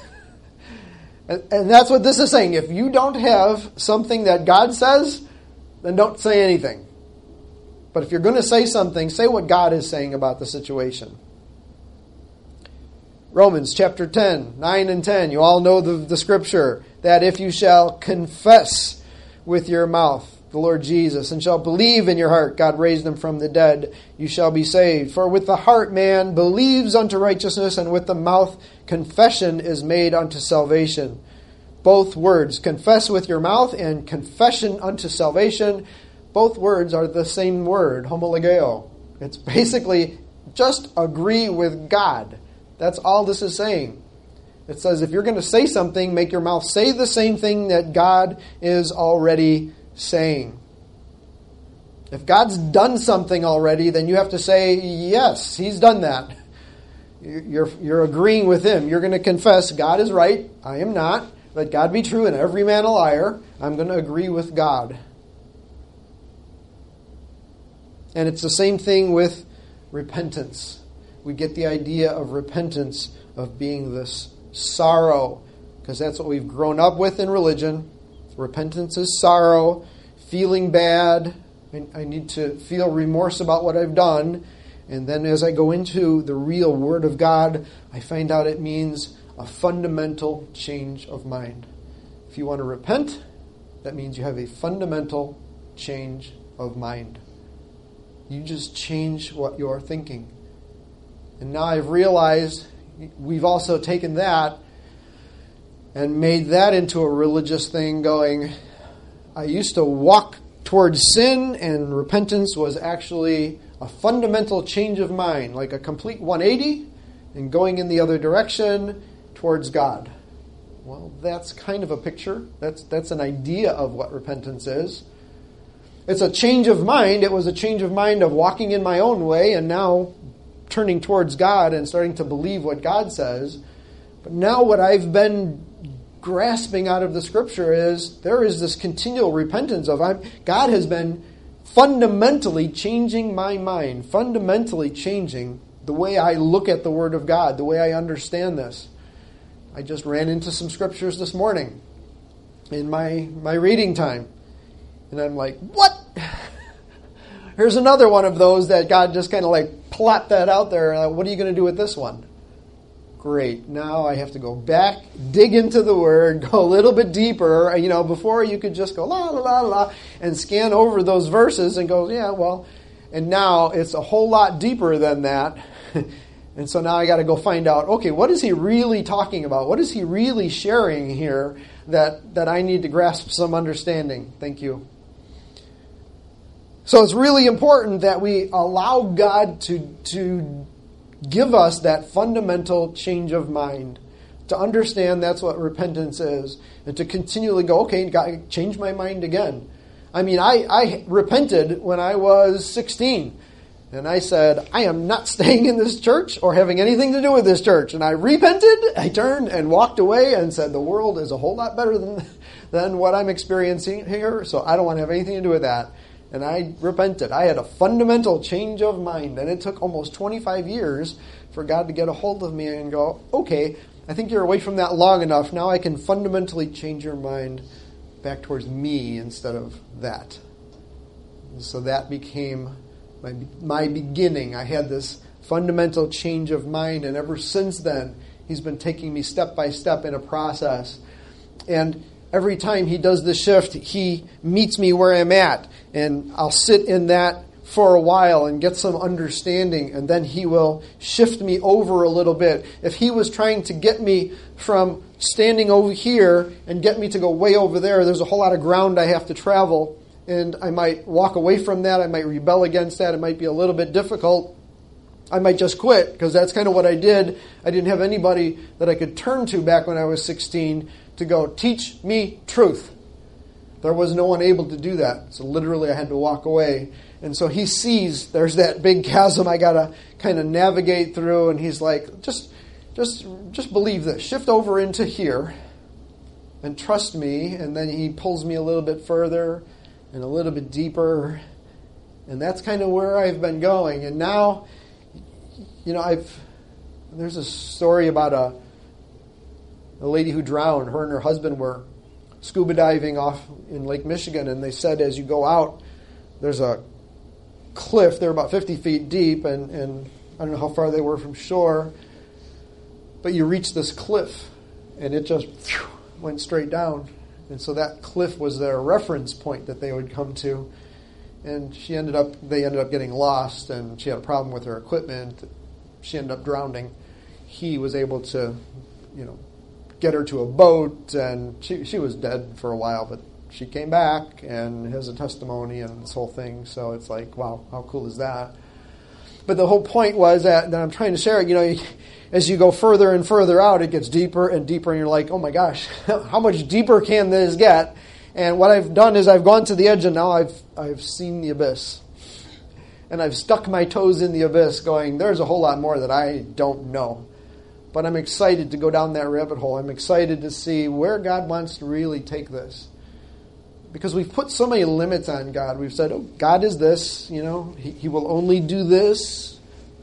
And that's what this is saying. If you don't have something that God says, then don't say anything. But if you're going to say something, say what God is saying about the situation. Romans chapter 10, 9 and 10. You all know the scripture that if you shall confess with your mouth the Lord Jesus and shall believe in your heart God raised him from the dead, you shall be saved. For with the heart man believes unto righteousness, and with the mouth confession is made unto salvation. Both words, confess with your mouth and confession unto salvation, both words are the same word, homologeo. It's basically just agree with God. That's all this is saying. It says if you're going to say something, make your mouth say the same thing that God is already saying. If God's done something already, then you have to say, yes, he's done that. You're agreeing with him. You're going to confess, God is right, I am not. Let God be true and every man a liar. I'm going to agree with God. And it's the same thing with repentance. We get the idea of repentance of being this sorrow, because that's what we've grown up with in religion. Repentance is sorrow, feeling bad. I need to feel remorse about what I've done. And then as I go into the real Word of God, I find out it means a fundamental change of mind. If you want to repent, that means you have a fundamental change of mind. You just change what you're thinking. And now I've realized we've also taken that and made that into a religious thing, going, I used to walk towards sin, and repentance was actually a fundamental change of mind, like a complete 180 and going in the other direction towards God. Well, that's kind of a picture. That's an idea of what repentance is. It's a change of mind. It was a change of mind of walking in my own way and now turning towards God and starting to believe what God says. But now what I've been grasping out of the Scripture is there is this continual repentance of God has been fundamentally changing my mind, fundamentally changing the way I look at the Word of God, the way I understand this. I just ran into some scriptures this morning in my reading time. And I'm like, what? Here's another one of those that God just kind of like plopped that out there. What are you going to do with this one? Great. Now I have to go back, dig into the Word, go a little bit deeper. Before you could just go la, la, la, la, and scan over those verses and go, yeah, well. And now it's a whole lot deeper than that. And so now I got to go find out, okay, what is he really talking about? What is he really sharing here that I need to grasp some understanding? Thank you. So it's really important that we allow God to give us that fundamental change of mind, to understand that's what repentance is, and to continually go, okay, God, change my mind again. I mean, I repented when I was 16. And I said, I am not staying in this church or having anything to do with this church. And I repented, I turned and walked away and said, the world is a whole lot better than what I'm experiencing here, so I don't want to have anything to do with that. And I repented. I had a fundamental change of mind. And it took almost 25 years for God to get a hold of me and go, okay, I think you're away from that long enough. Now I can fundamentally change your mind back towards me instead of that. And so that became my beginning. I had this fundamental change of mind, and ever since then, he's been taking me step by step in a process. And every time he does the shift, he meets me where I'm at, and I'll sit in that for a while and get some understanding, and then he will shift me over a little bit. If he was trying to get me from standing over here and get me to go way over there, there's a whole lot of ground I have to travel. and I might walk away from that. I might rebel against that. It might be a little bit difficult. I might just quit, because that's kind of what I did. I didn't have anybody that I could turn to back when I was 16 to go, teach me truth. There was no one able to do that. So literally I had to walk away. And so he sees there's that big chasm I got to kind of navigate through. And he's like, just believe this. Shift over into here and trust me. And then he pulls me a little bit further and a little bit deeper. And that's kind of where I've been going. And now, there's a story about a lady who drowned. Her and her husband were scuba diving off in Lake Michigan, and they said as you go out, there's a cliff. They're about 50 feet deep, and I don't know how far they were from shore, but you reach this cliff, and it just went straight down. And so that cliff was their reference point that they would come to. And they ended up getting lost, and she had a problem with her equipment. She ended up drowning. He was able to, get her to a boat, and she was dead for a while, but she came back and has a testimony and this whole thing. So it's like, wow, how cool is that? But the whole point was that I'm trying to share it, as you go further and further out, it gets deeper and deeper, and you're like, oh my gosh, how much deeper can this get? And what I've done is I've gone to the edge, and now I've seen the abyss. And I've stuck my toes in the abyss going, there's a whole lot more that I don't know. But I'm excited to go down that rabbit hole. I'm excited to see where God wants to really take this. Because we've put so many limits on God. We've said, oh, God is this, He will only do this.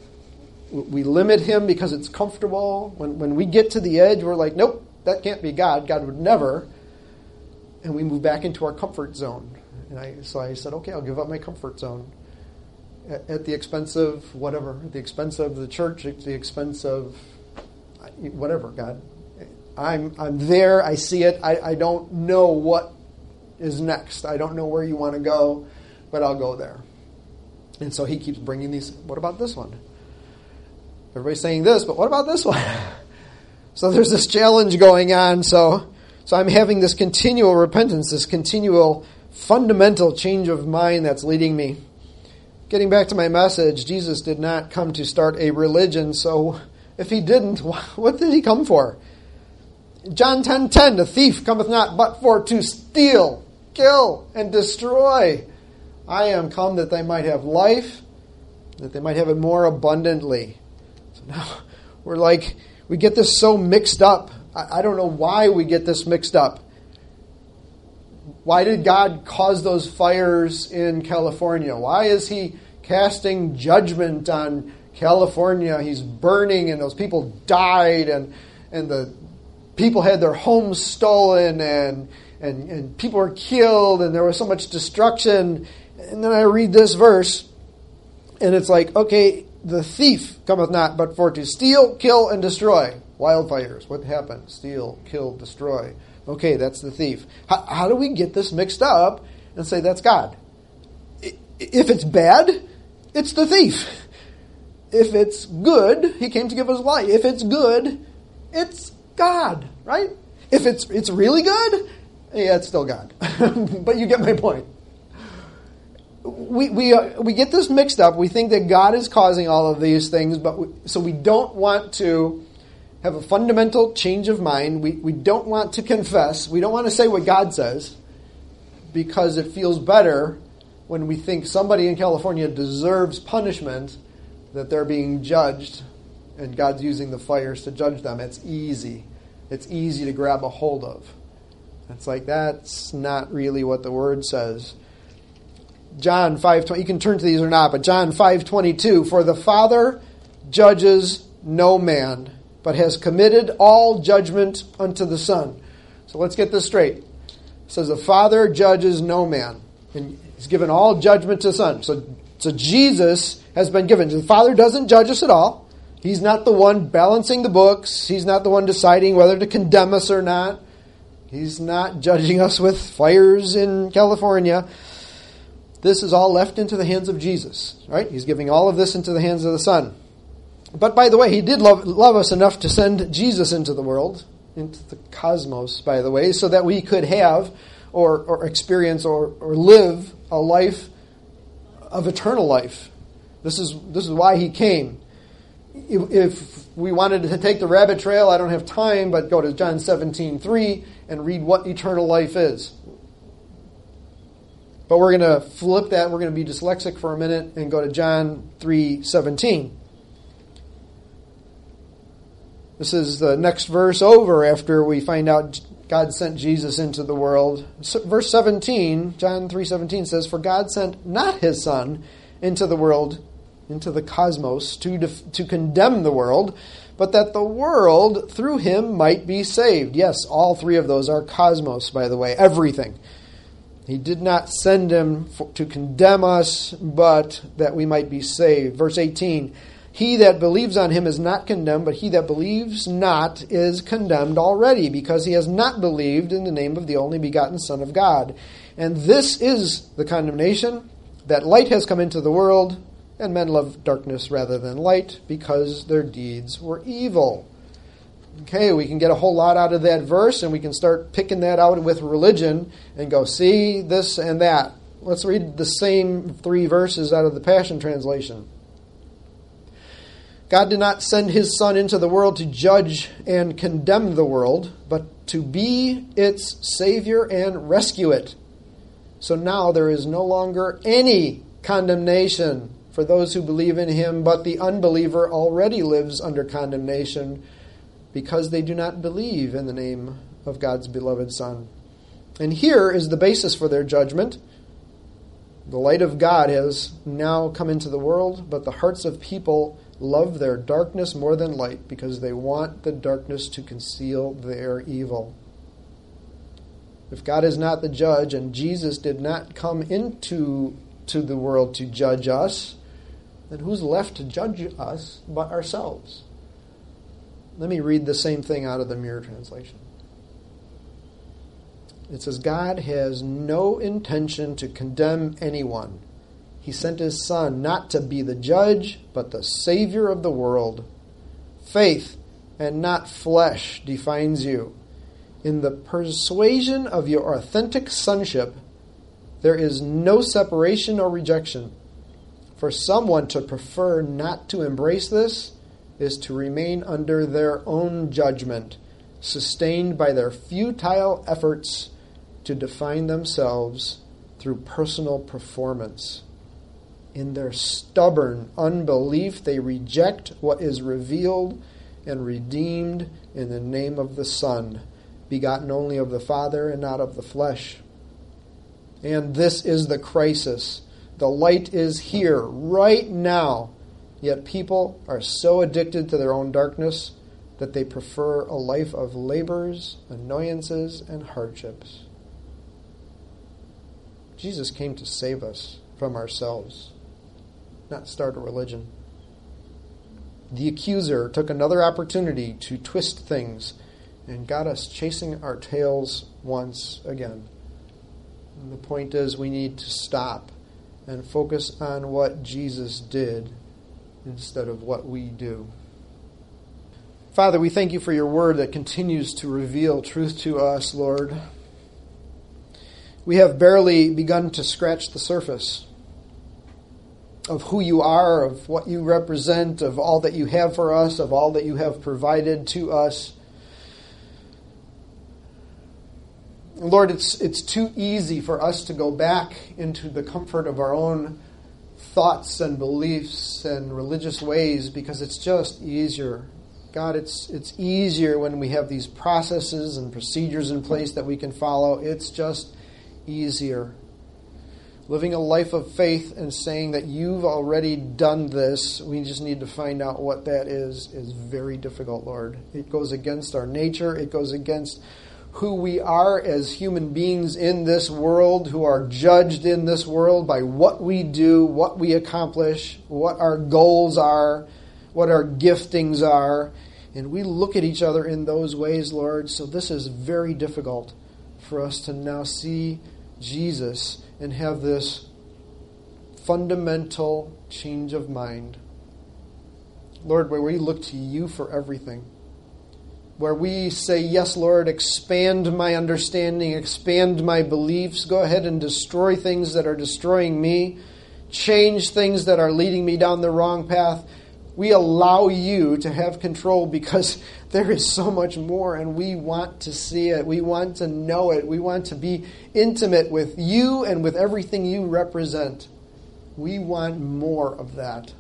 We limit Him because it's comfortable. When we get to the edge, we're like, nope, that can't be God. God would never. And we move back into our comfort zone. And so I said, okay, I'll give up my comfort zone. At the expense of whatever. At the expense of the church. At the expense of whatever, God. I'm there. I see it. I don't know what is next. I don't know where you want to go, but I'll go there. And so he keeps bringing these. What about this one? Everybody's saying this, but what about this one? So there's this challenge going on. So I'm having this continual repentance, this continual fundamental change of mind that's leading me. Getting back to my message, Jesus did not come to start a religion, so if he didn't, what did he come for? John 10:10, the thief cometh not but for to steal, kill, and destroy. I am come that they might have life, that they might have it more abundantly. So now we get this so mixed up. I don't know why we get this mixed up. Why did God cause those fires in California? Why is he casting judgment on California? He's burning, and those people died, and the people had their homes stolen, and people were killed, and there was so much destruction. And then I read this verse, and it's like, okay, the thief cometh not but for to steal, kill, and destroy. Wildfires. What happened? Steal, kill, destroy. Okay, that's the thief. How do we get this mixed up and say that's God? If it's bad, it's the thief. If it's good, he came to give us life. If it's good, it's God, right? If it's really good, yeah, it's still God. But you get my point. We get this mixed up. We think that God is causing all of these things, so we don't want to have a fundamental change of mind. We don't want to confess. We don't want to say what God says because it feels better when we think somebody in California deserves punishment, that they're being judged, and God's using the fires to judge them. It's easy. It's easy to grab a hold of. It's like, that's not really what the Word says. John 5:20, you can turn to these or not, but John 5:22, for the Father judges no man, but has committed all judgment unto the Son. So let's get this straight. It says the Father judges no man, and he's given all judgment to the Son. So Jesus has been given. The Father doesn't judge us at all. He's not the one balancing the books. He's not the one deciding whether to condemn us or not. He's not judging us with fires in California. This is all left into the hands of Jesus, right? He's giving all of this into the hands of the Son. But by the way, he did love us enough to send Jesus into the world, into the cosmos, by the way, so that we could have or experience or live a life of eternal life. This is why he came. If we wanted to take the rabbit trail, I don't have time, but go to John 17:3 and read what eternal life is. But we're going to flip that. We're going to be dyslexic for a minute and go to John 3:17. This is the next verse over after we find out God sent Jesus into the world. Verse 17, John 3:17 says, "For God sent not his Son into the world, into the cosmos, to condemn the world, but that the world through him might be saved." Yes, all three of those are cosmos, by the way, everything. He did not send him to condemn us, but that we might be saved. Verse 18, "He that believes on him is not condemned, but he that believes not is condemned already, because he has not believed in the name of the only begotten Son of God. And this is the condemnation, that light has come into the world, and men love darkness rather than light, because their deeds were evil." Okay, we can get a whole lot out of that verse, and we can start picking that out with religion and go, see this and that. Let's read the same three verses out of the Passion Translation. "God did not send his Son into the world to judge and condemn the world, but to be its Savior and rescue it. So now there is no longer any condemnation for those who believe in him, but the unbeliever already lives under condemnation because they do not believe in the name of God's beloved Son. And here is the basis for their judgment. The light of God has now come into the world, but the hearts of people love their darkness more than light because they want the darkness to conceal their evil." If God is not the judge and Jesus did not come into the world to judge us, then who's left to judge us but ourselves? Let me read the same thing out of the Mirror Translation. It says, "God has no intention to condemn anyone. He sent his Son not to be the judge, but the Savior of the world. Faith and not flesh defines you. In the persuasion of your authentic sonship, there is no separation or rejection. For someone to prefer not to embrace this is to remain under their own judgment, sustained by their futile efforts to define themselves through personal performance. In their stubborn unbelief, they reject what is revealed and redeemed in the name of the Son, begotten only of the Father and not of the flesh. And this is the crisis. The light is here, right now, yet people are so addicted to their own darkness that they prefer a life of labors, annoyances, and hardships. Jesus came to save us from ourselves, not start a religion. The accuser took another opportunity to twist things and got us chasing our tails once again. And the point is, we need to stop and focus on what Jesus did instead of what we do. Father, we thank you for your word that continues to reveal truth to us, Lord. We have barely begun to scratch the surface of who you are, of what you represent, of all that you have for us, of all that you have provided to us. Lord, it's too easy for us to go back into the comfort of our own thoughts and beliefs and religious ways because it's just easier. God, it's easier when we have these processes and procedures in place that we can follow. It's just easier. Living a life of faith and saying that you've already done this, we just need to find out what that is very difficult, Lord. It goes against our nature. It goes against who we are as human beings in this world, who are judged in this world by what we do, what we accomplish, what our goals are, what our giftings are. And we look at each other in those ways, Lord. So this is very difficult for us to now see Jesus and have this fundamental change of mind. Lord, where we look to you for everything. where we say, yes, Lord, expand my understanding, expand my beliefs, go ahead and destroy things that are destroying me, change things that are leading me down the wrong path. We allow you to have control because there is so much more and we want to see it. We want to know it. We want to be intimate with you and with everything you represent. We want more of that.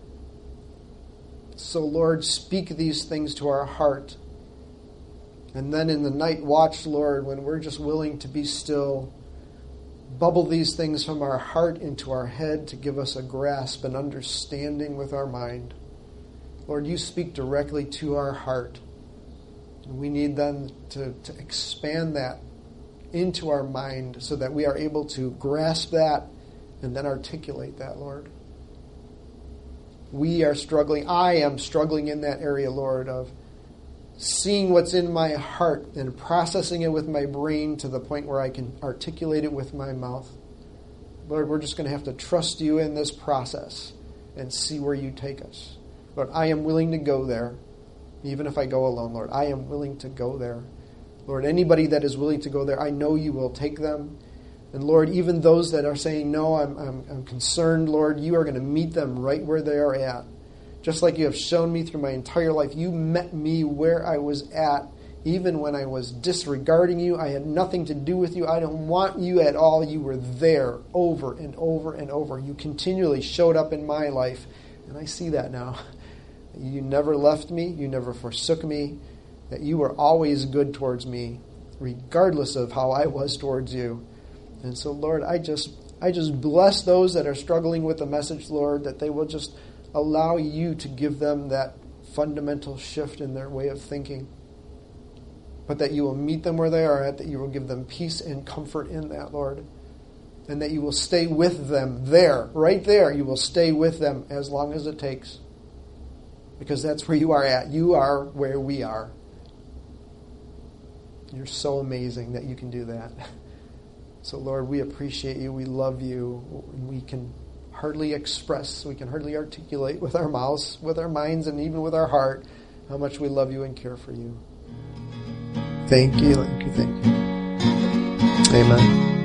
So, Lord, speak these things to our heart. And then in the night watch, Lord, when we're just willing to be still, bubble these things from our heart into our head to give us a grasp and understanding with our mind. Lord, you speak directly to our heart. And we need then to expand that into our mind so that we are able to grasp that and then articulate that, Lord. We are struggling. I am struggling in that area, Lord, of seeing what's in my heart and processing it with my brain to the point where I can articulate it with my mouth. Lord, we're just going to have to trust you in this process and see where you take us. Lord, I am willing to go there, even if I go alone, Lord. I am willing to go there. Lord, anybody that is willing to go there, I know you will take them. And Lord, even those that are saying, no, I'm concerned, Lord, you are going to meet them right where they are at. Just like you have shown me through my entire life, you met me where I was at, even when I was disregarding you. I had nothing to do with you. I don't want you at all. You were there over and over and over. You continually showed up in my life, and I see that now. You never left me. You never forsook me. That you were always good towards me, regardless of how I was towards you. And so, Lord, I just bless those that are struggling with the message, Lord, that they will just allow you to give them that fundamental shift in their way of thinking. But that you will meet them where they are at, that you will give them peace and comfort in that, Lord. And that you will stay with them there, right there. You will stay with them as long as it takes. Because that's where you are at. You are where we are. You're so amazing that you can do that. So, Lord, we appreciate you. We love you. And we can hardly express, we can hardly articulate with our mouths, with our minds, and even with our heart how much we love you and care for you. Thank you, thank you, thank you. Amen.